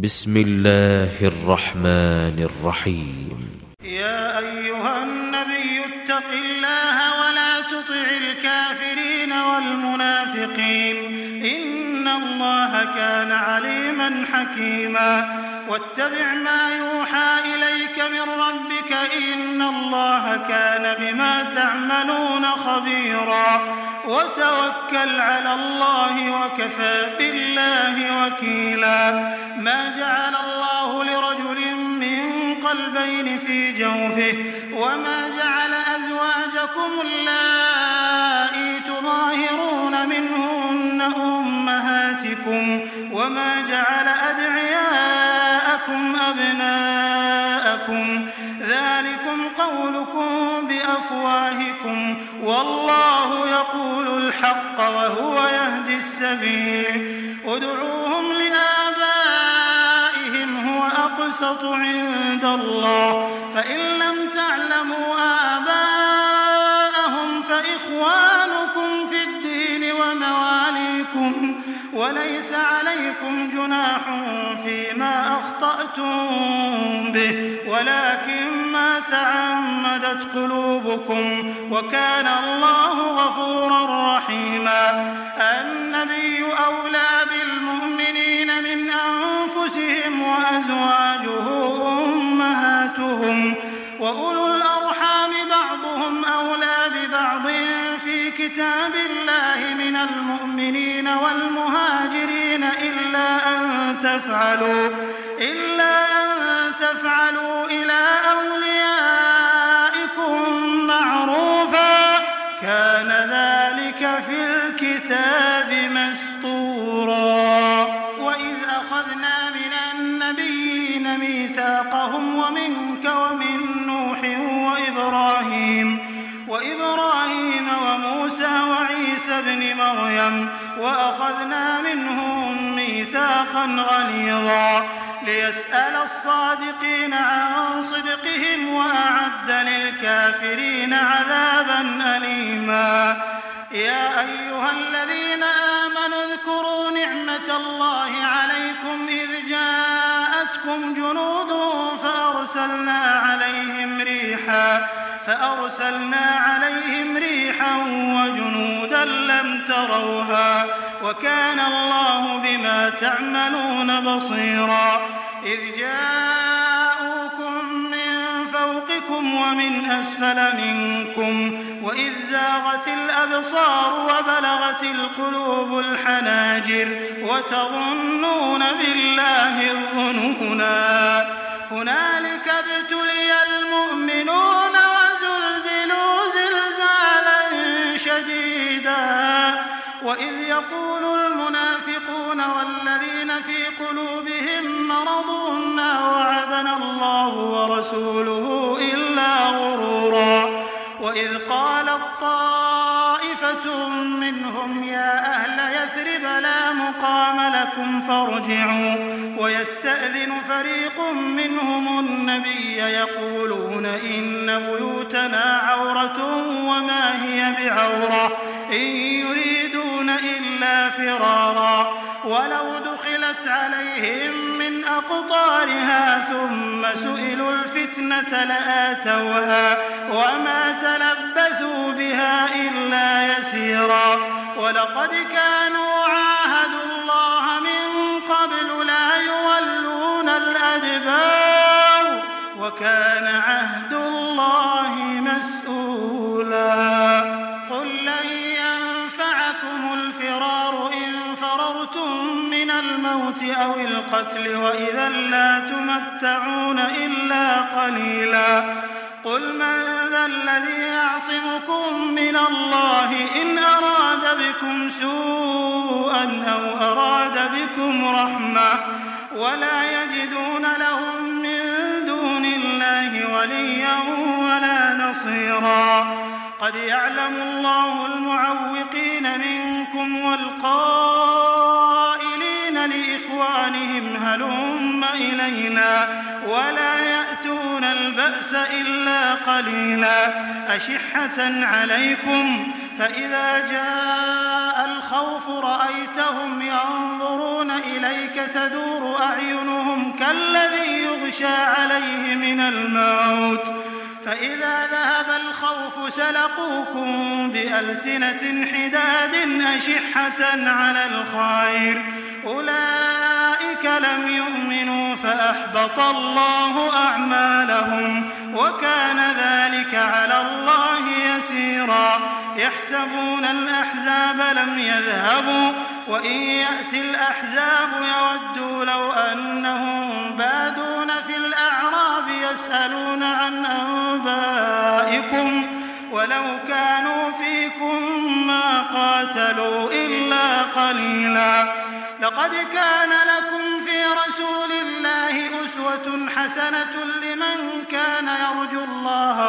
بسم الله الرحمن الرحيم. يا أيها النبي اتق الله ولا تطع الكافرين والمنافقين إن الله كان عليما حكيما واتبع ما يوحى إليك من ربك إن الله كان بما تعملون خبيرا وتوكل على الله وكفى بالله وكيلا ما جعل الله لرجل من قلبين في جوفه وما جعل أزواجكم اللائي تظاهرون منهن أمهاتكم وما جعل أدعياءكم أبناءكم ذلكم قولكم بأفواهكم والله يقول الحق وهو يهدي السبيل ادعوهم لآبائهم هو أقسط عند الله فإن لم تعلموا آباءهم فإخوانكم في الدين ومواليكم وليس عليكم جناح فيما أخطأتم به ولكن ما تعمدت قلوبكم وكان الله غفورا رحيما النبي أولى بالمؤمنين من أنفسهم وأزواجه أمهاتهم وأولو الأرحام بعضهم أولى ببعض في كتاب الله من المؤمنين والمهاجرين إلا أن تفعلوا إلى أوليائكم معروفا كان ذلك في الكتاب مسطورا وإذ أخذنا من النبيين ميثاقهم ومنك ومن نوح وإبراهيم وموسى وعيسى ابن مريم وأخذنا منهم ميثاقا غليظا ليسأل الصادقين عن صدقهم وأعد للكافرين عذابا أليما يا أيها الذين آمنوا اذكروا نعمة الله عليكم إذ جاءتكم جنود فأرسلنا عليهم ريحا وجنودا لم تروها وكان الله بما تعملون بصيرا إذ جاءوكم من فوقكم ومن أسفل منكم وإذ زاغت الأبصار وبلغت القلوب الحناجر وتظنون بالله الظنونا هنالك ابتلي المؤمنون وزلزلوا زلزالا شديدا وإذ يقول المنافقون والذين في قلوبهم مرض ما وعدنا الله ورسوله إلا غرورا وإذ قالت طائفة منهم يا أهل يثرب لا مقام لكم فارجعوا ويستأذن فريق منهم النبي يقولون إن بيوتنا عورة وما هي بعورة إن يريدون إلا فرارا ولو دخلت عليهم من أقطارها ثم سئلوا الفتنة لآتوها وما تلبثوا بها إلا يسيرا ولقد كانوا عاهدوا الله من قبل لا يولون الأدبار وكان عهد الله مسؤولا قل لن ينفعكم الفرار إن فررتم من الموت أو القتل وإذا لا تمتعون إلا قليلا قل من ذا الذي يعصمكم من الله إن أراد بكم سوءا أو أراد بكم رحمة ولا يجدون لهم من دون الله وليا ولا نصيرا قد يعلم الله المعوقين منكم والقائلين لإخوانهم هلم إلينا ولا يأتون البأس إلا قليلا أشحة عليكم فإذا جاء الخوف رأيتهم ينظرون إليك تدور أعينهم يغشى عليه من الموت، فإذا ذهب الخوف سلقوكم بألسنة حداد أشحة على الخير، أولئك لم يؤمنوا فأحبط الله أعمالهم، وكان ذلك على الله يسيرا. يحسبون الأحزاب لم يذهبوا، وإن يأتي الأحزاب يودوا لو أنهم بادون في الأعراب يسألون عن أنبائكم، ولو كانوا فيكم ما قاتلوا إلا قليلا. لقد كان لكم في رسول الله أسوة حسنة لمن كان يرجو الله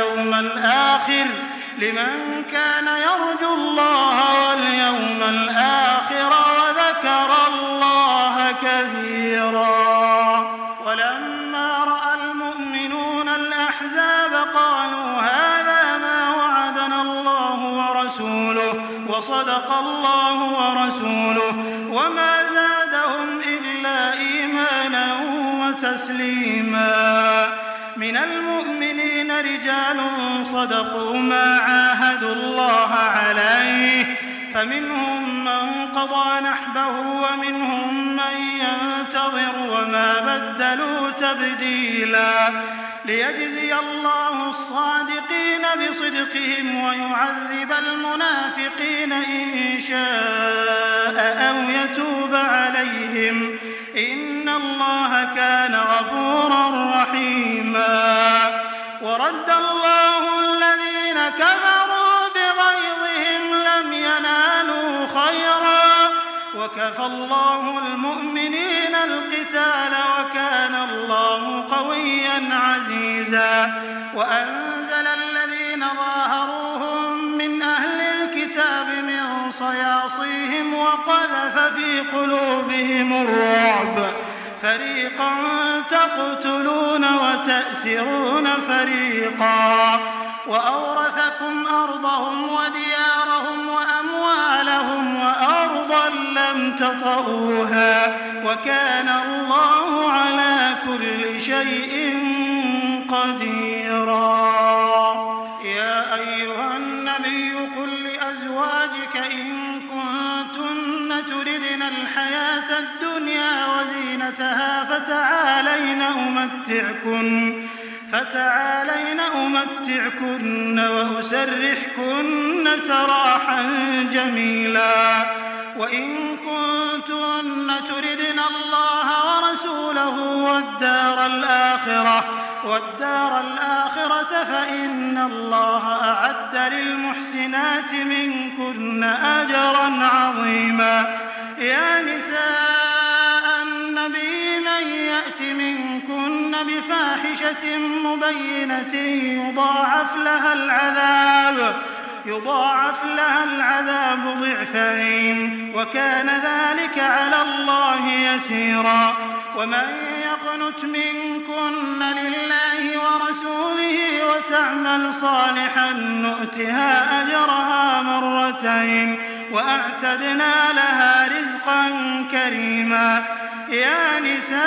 واليوم الآخر وذكر الله كثيرا. ولما رأى المؤمنون الأحزاب قالوا هذا ما وعدنا الله ورسوله وصدق الله ورسوله، وما زادهم إلا إيمانا وتسليما. من المؤمنين رجال صدقوا ما عاهدوا الله عليه، فمنهم من قضى نحبه ومنهم من ينتظر وما بدلوا تبديلا، ليجزي الله الصادقين بصدقهم ويعذب المنافقين إن شاء أو يتوب عليهم، إن الله كان غفورا رحيما. ورد الله الذين كفروا بغيظهم لم ينالوا خيرا، وكفى الله المؤمنين القتال وكان الله قويا عزيزا. وأنزل الذين ظاهروهم من أهل الكتاب من صياصيهم وقذف في قلوبهم الرعب، فريقا تقتلون وتأسرون فريقا، وأورثكم أرضهم وديارهم وأموالهم وأرضا لم تطئوها، وكان الله على كل شيء قديرا. يا أيها النبي قل لأزواجك إن كنتن تردن الحياة الدنيا وزينتها فتعالين أمتعكن وأسرحكن سراحا جميلا. وإن كنتن تردن الله ورسوله والدار الآخرة فإن الله أعد للمحسنات منكن أجرا عظيما. يا نساء النبي من يأت منكن بفاحشة مبينة يضاعف لها العذاب ضعفين، وكان ذلك على الله يسيرا. ومن يقنت منكن لله ورسوله وتعمل صالحا نؤتها أجرها مرتين وأعتدنا لها رزقا كريما. يا نساء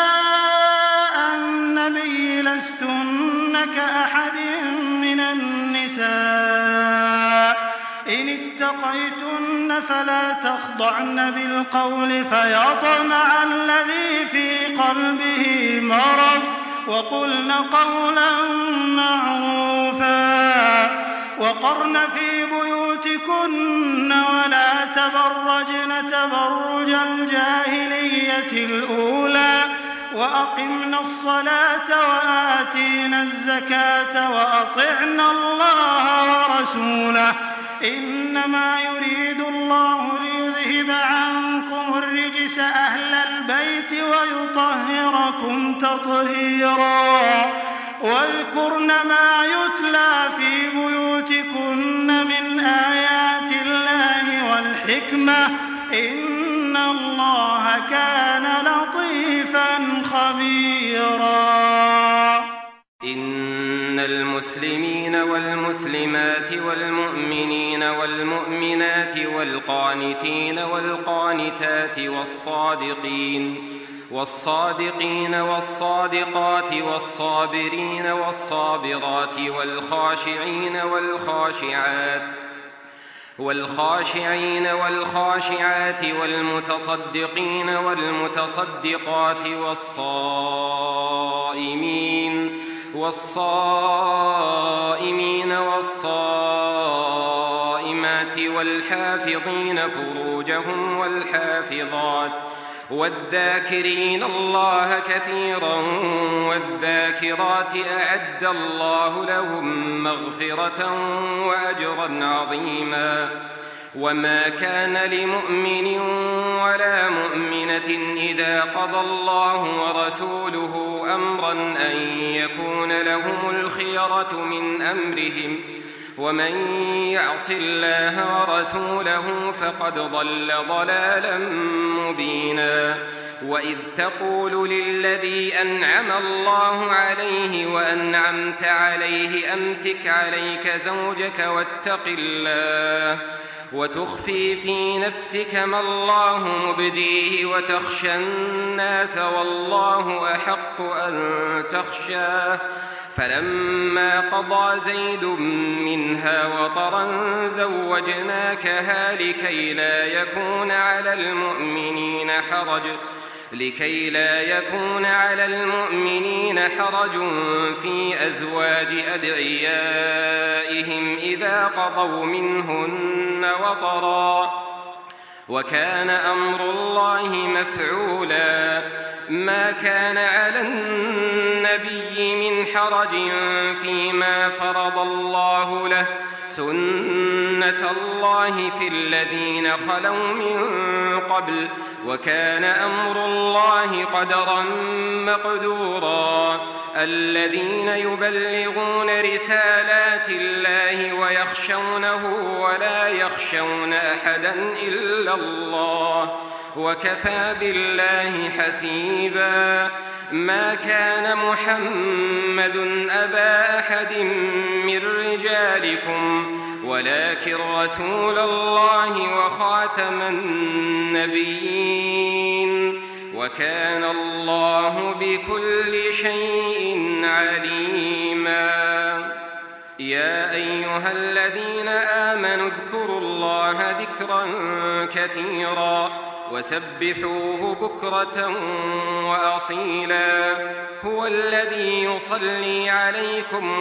النبي لستن كأحد من النساء إن اتقيتن فلا تخضعن بالقول فيطمع الذي في قلبه مرض، وقلن قولا معروفا. وقرن في بيوتكن ولا تبرجن تبرج الجاهلية الأولى، وأقمنا الصلاة وآتينا الزكاة وأطعنا الله ورسوله، إنما يريد الله ليذهب عنكم الرجس أهل البيت ويطهركم تطهيرا. واذكرن ما يتلى في بيوتكن من آيات الله والحكمة، إن الله كان لطيفا خبيرا. إن المسلمين والمسلمات والمؤمنين والمؤمنات والقانتين والقانتات والصادقين والصادقات والصابرين والصابرات والخاشعين والخاشعات والمتصدقين والمتصدقات والصائمين والصائمات والحافظين فروجهم والحافظات والذاكرين الله كثيرا والذاكرات أعد الله لهم مغفرة وأجرا عظيما. وما كان لمؤمن ولا مؤمنة إذا قضى الله ورسوله أمرا أن يكون لهم الخيرة من أمرهم ومن يعص الله ورسوله فقد ضل ضلالا مبينا. وإذ تقول للذي أنعم الله عليه وأنعمت عليه أمسك عليك زوجك واتق الله وتخفي في نفسك ما الله مبديه وتخشى الناس والله أحق أن تخشاه. فلما قضى زيد منها وطرا زوجناكها لكي لا يكون على المؤمنين حرج في أزواج أدعيائهم إذا قضوا منهن وطرا وكان أمر الله مفعولا. ما كان على النبي من حرج فيما فرض الله له سنة الله في الذين خلوا من قبل وكان أمر الله قدرا مقدورا. الذين يبلغون رسالات الله ويخشونه ولا يخشون أحدا إلا الله وكفى بالله حسيبا. ما كان محمد أبا أحد من رجالكم ولكن رسول الله وخاتم النبيين وكان الله بكل شيء عليما. يا أيها الذين آمنوا اذكروا الله ذكرا كثيرا وسبحوه بكرة وأصيلا. هو الذي يصلي عليكم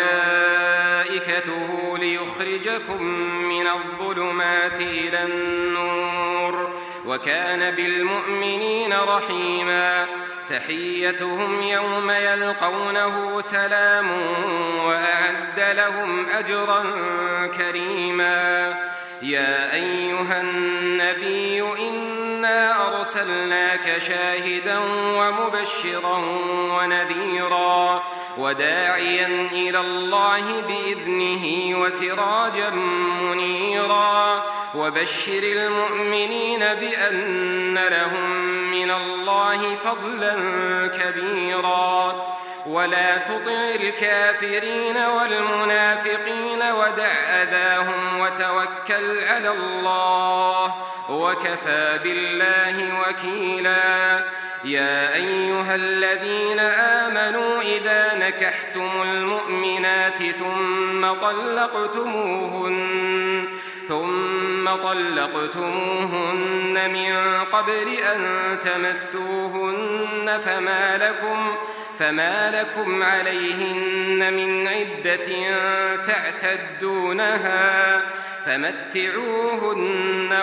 وملائكته ليخرجكم من الظلمات إلى النور وكان بالمؤمنين رحيما. تحيتهم يوم يلقونه سلام وأعد لهم أجرا كريما. يا أيها النبي إنا أرسلناك شاهدا ومبشرا ونذيرا وداعيا إلى الله بإذنه وسراجا منيرا. وبشر المؤمنين بأن لهم من الله فضلا كبيرا. ولا تطع الكافرين والمنافقين ودع أذاهم وتوكل على الله وكفى بالله وكيلا. يا أيها الذين آمنوا إذا نكحتم المؤمنات ثم طلقتموهن من قبل أن تمسوهن فما لكم عليهن من عدة تعتدونها فمتعوهن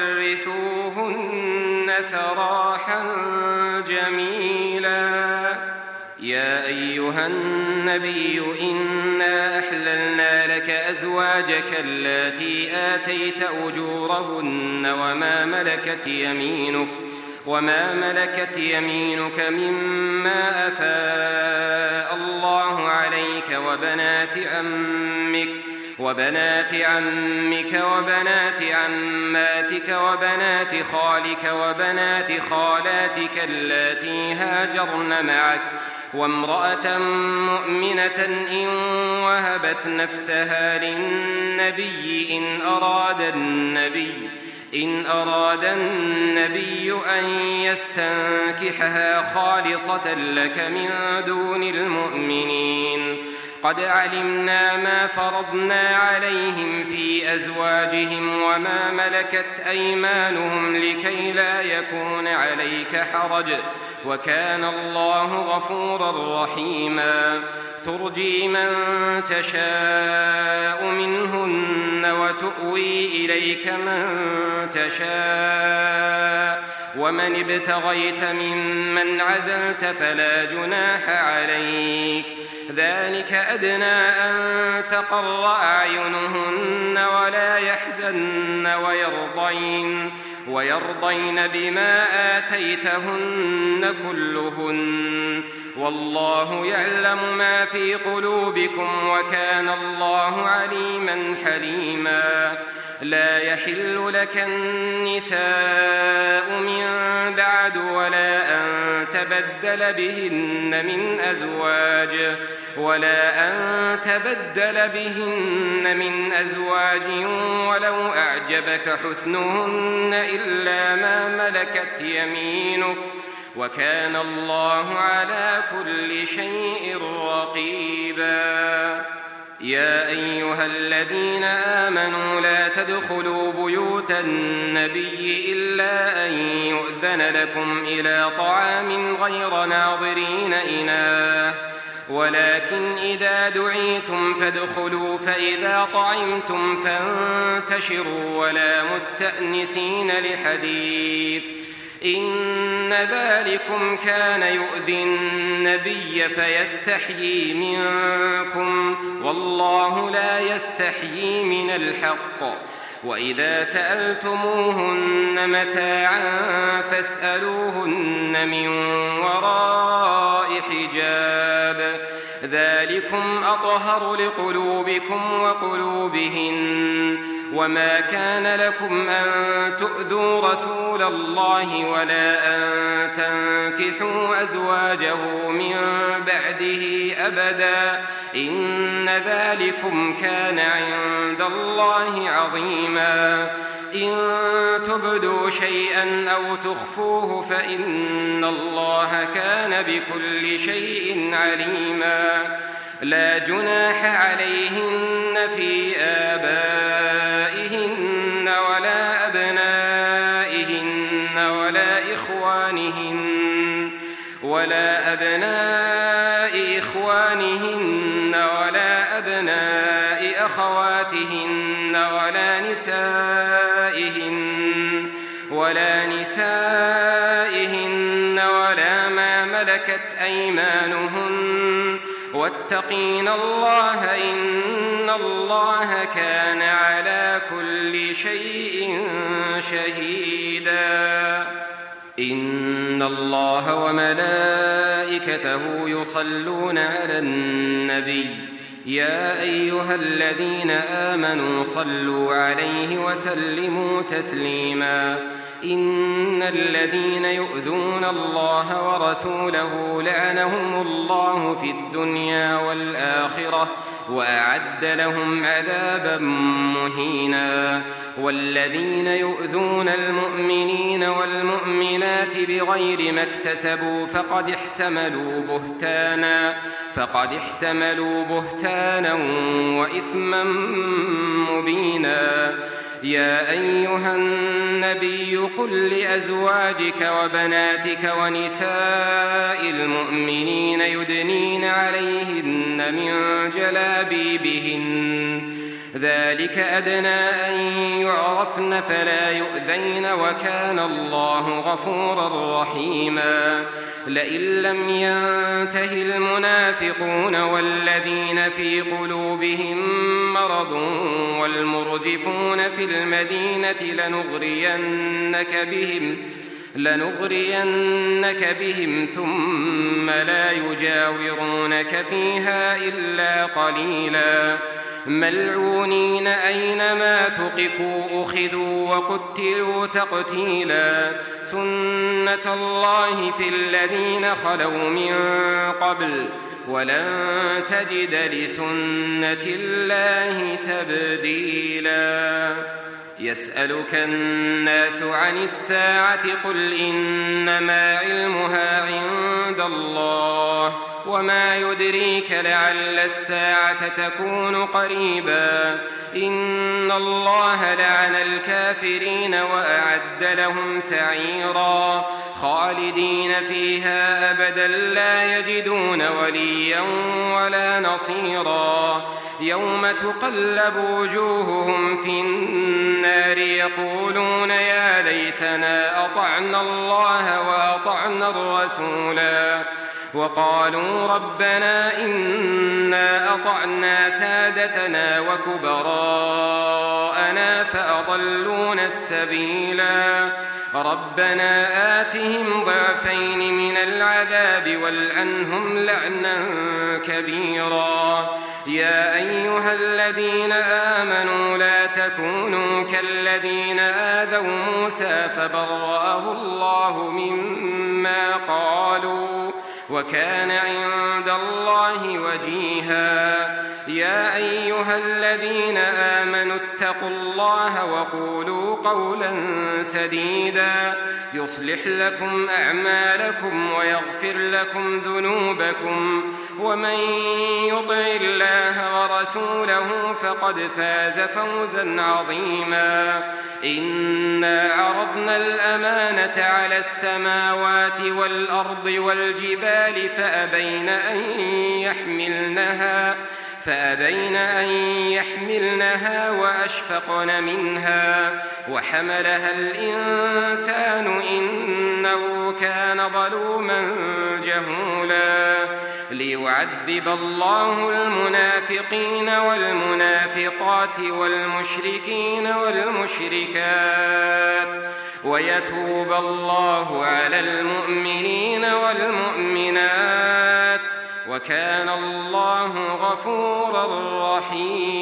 وسرحوهن سراحا جميلا. يا أيها النبي إنا أحللنا لك أزواجك اللاتي آتيت أجورهن وما ملكت يمينك مما أفاء الله عليك وبنات عمك وبنات عماتك وبنات خالك وبنات خالاتك اللاتي هاجرن معك وامرأة مؤمنة إن وهبت نفسها للنبي إن أراد النبي أن يستنكحها خالصة لك من دون المؤمنين. قد علمنا ما فرضنا عليهم في أزواجهم وما ملكت أيمانهم لكي لا يكون عليك حرج، وكان الله غفورا رحيما. ترجي من تشاء منهن وتؤوي إليك من تشاء، ومن ابتغيت ممن عزلت فلا جناح عليك. ذلك أدنى أن تقر أعينهن ولا يحزن ويرضين بما آتيتهن كلهن، والله يعلم ما في قلوبكم وكان الله عليما حليما. لا يحل لك النساء من بعد ولا أن تبدل بهن من أزواج ولو أعجبك حسنهن إلا ما ملكت يمينك، وكان الله على كل شيء رقيبا. يا أيها الذين آمنوا لا تدخلوا بيوت النبي إلا أن يؤذن لكم إلى طعام غير ناظرين إناه، ولكن إذا دعيتم فادخلوا، فإذا طعمتم فانتشروا ولا مستأنسين لحديث، إن ذلكم كان يؤذي النبي فيستحيي منكم، والله لا يستحيي من الحق. وإذا سألتموهن متاعا فاسألوهن من وراء حجاب، ذلكم أطهر لقلوبكم وقلوبهن. وما كان لكم أن تؤذوا رسول الله ولا أن تنكحوا أزواجه من بعده أبدا، إن ذلكم كان عند الله عظيما. إن تبدوا شيئا أو تخفوه فإن الله كان بكل شيء عليما. لا جناح عليهن في آبائهن ولا أبنائهن ولا أبناء إخوانهن ولا أبناء أخواتهن ولا نسائهن ولا ما ملكت أيمانهن، واتقين الله إن الله كان على كل شيء شهيدا. إن الله وملائكته يصلون على النبي، يا أيها الذين آمنوا صلوا عليه وسلموا تسليما. إن الذين يؤذون الله ورسوله لعنهم الله في الدنيا والآخرة وأعد لهم عذابا مهينا. والذين يؤذون المؤمنين والمؤمنات بغير ما اكتسبوا فقد احتملوا بهتانا وإثما مبينا. يا أيها النبي قل لأزواجك وبناتك ونساء المؤمنين يدنين عليهن من جلابيبهن، ذلك أدنى أن يعرفن فلا يؤذين، وكان الله غفورا رحيما. لئن لم ينته المنافقون والذين في قلوبهم مرض والمرجفون في المدينة لنغرينك بهم ثم لا يجاورونك فيها إلا قليلا. ملعونين أينما ثقفوا أخذوا وقتلوا تقتيلا. سنة الله في الذين خلوا من قبل ولن تجد لسنة الله تبديلا. يسألك الناس عن الساعة قل إنما علمها عند الله وما يدريك لعل الساعة تكون قريبا إن الله لعن الكافرين وأعد لهم سعيرا خالدين فيها أبدا لا يجدون وليا ولا نصيرا يوم تقلب وجوههم في النار يقولون يا ليتنا أطعنا الله وأطعنا الرسولا وقالوا ربنا إنا أطعنا سادتنا وكبراءنا فأضلونا السبيلا ربنا آتهم ضعفين من العذاب والعنهم لعنا كبيرا يا أيها الذين آمنوا لا تكونوا كالذين آذوا موسى فبرأه الله مما قالوا وكان عند الله وجيها يا أيها الذين آمنوا اتقوا الله وقولوا قولا سديدا يصلح لكم أعمالكم ويغفر لكم ذنوبكم ومن يطع الله ورسوله فقد فاز فوزا عظيما إنا عرضنا الأمانة على السماوات والأرض والجبال فأبين أن يحملنها وأشفقن منها وحملها الإنسان إنه كان ظلوما جهولا ليعذب الله المنافقين والمنافقات والمشركين والمشركات ويتوب الله على المؤمنين والمؤمنات وكان الله غفورا رحيما